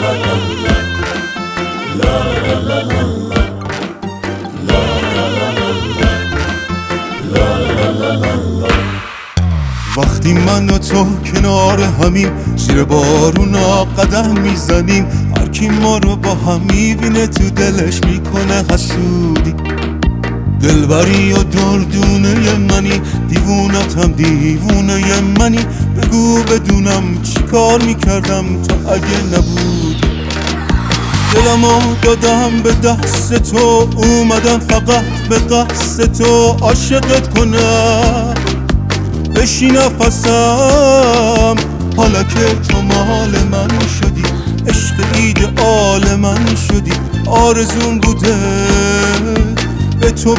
وقتی من و تو کنار همیم، زیر بارونا قدم میزنیم، هر کی ما رو با هم میبینه تو دلش میکنه حسودی. دلبری و دردونه منی، دیوونتم دیوونه منی، بگو بدونم چی کار میکردم تو اگه نبودی. دلمو دادم به دست تو، اومدم فقط به قصد تو عاشقت کنم، بشی نفسم. حالا که تو مال من شدی، عشق ایدئال من شدی، آرزون بوده به تو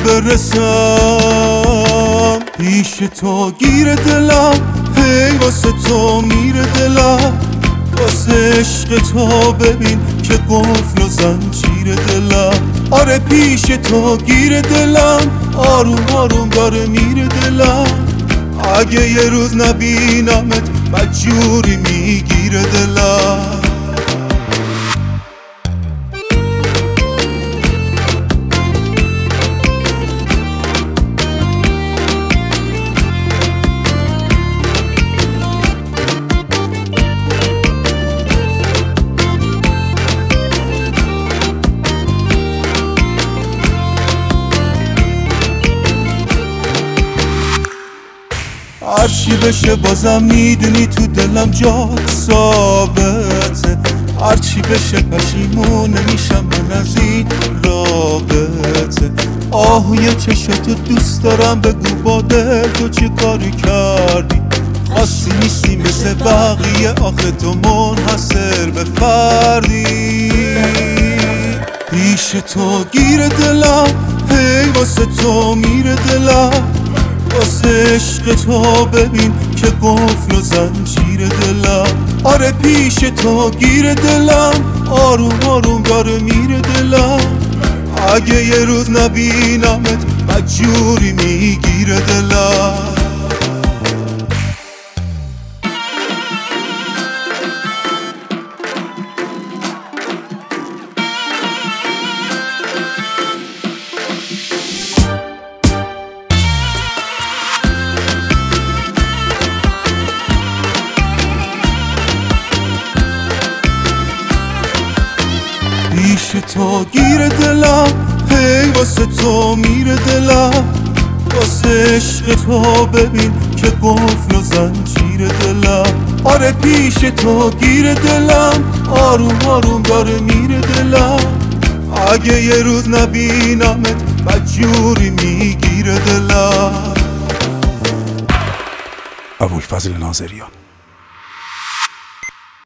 برسم. پیش تو گیر دلم، هی واسه تو میره دلم، واسه عشق تو ببین که قفل و زنجیر دلم. آره پیش تو گیر دلم، آروم آروم داره میره دلم، اگه یه روز نبینمت بدجوری میگیره دلم. هرچی بشه بازم میدونی تو دلم جات ثابته، هرچی بشه پشیمون نمیشم من از این رابطه. آهوی چشاتو دوست دارم، بگو با دل تو چه کاری کردی، خاصی نیستی مثل بقیه، آخه تو منحصر به فردی. پیش تو گیر دلم، هی واسه تو میره دلم، واسه عشق تو ببین که قفل و زنجیر دلم. آره پیش تو گیر دلم، آروم آروم داره میره دلم، اگه یه روز نبینمت بدجوری میگیره دلم. پیش تو گیر دلم، هی واسه تو میره دلم، واسه عشق تو ببین که قفل و زنجیر دلم. آره پیش تو گیر دلم، آروم آروم داره میره دلم، اگه یه روز نبینمت بدجوری میگیره دلم. ابوالفضل ناظریان.